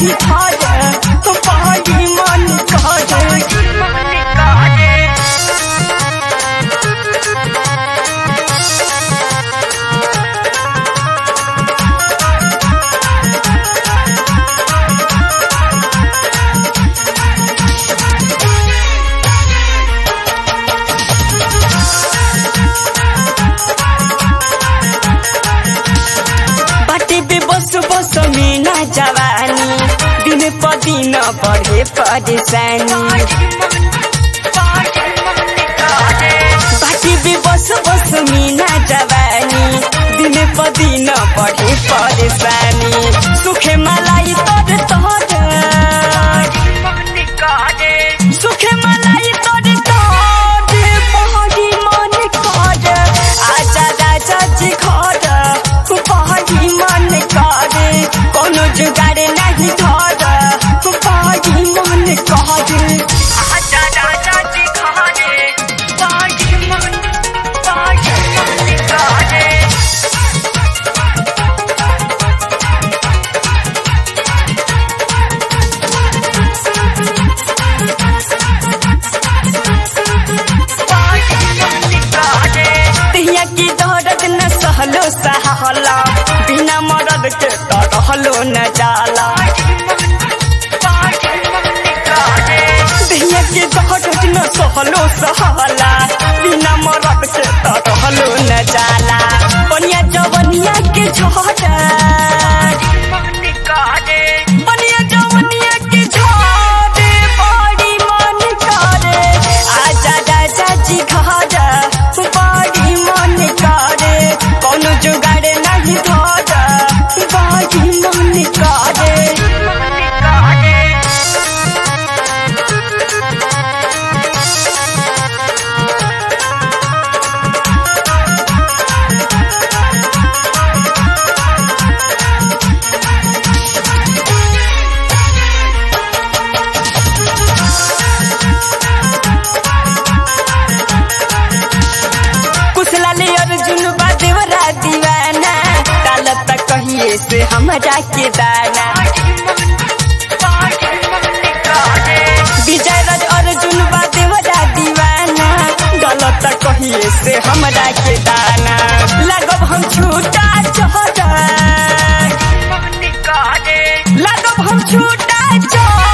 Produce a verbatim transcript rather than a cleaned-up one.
नहीं धरे बड़ी मन करे। जवानी दिन प दिन बढ़े परेशानी बाकी भी बस बस मीना जवानी दिन प दिन बढ़े परेशानी सुखे मलाई तोर तोर सुखे मलाई तोर तोर बड़ी मन करे आजा राजा जी घर बड़ी मन करे कोनो जुगाड़ नहीं धर बड़ी मन करे आजा राजा जी घरे बड़ी मन बड़ी मन करे। की दौड़त न सहलो सहला बिना मरद के रहलो न जाला दिया की दौड़त न सहलो सहला बिना मरद के रहलो न जाला बनिया जवनिया के झोड़ बनिया जवनिया के झोड़ बड़ी मन करे आजा राजा जी घर बड़ी मन करे कोनो जुगाड़ नहीं धर बड़ी मन करे। दीवाना काल तक कहिए से हमरा के दाना विजय राज अर्जुन बा देवरा दीवाना गलत कहिए से हमरा के दाना लगब हम छूटा चढ़ लगब हम छूटा चढ़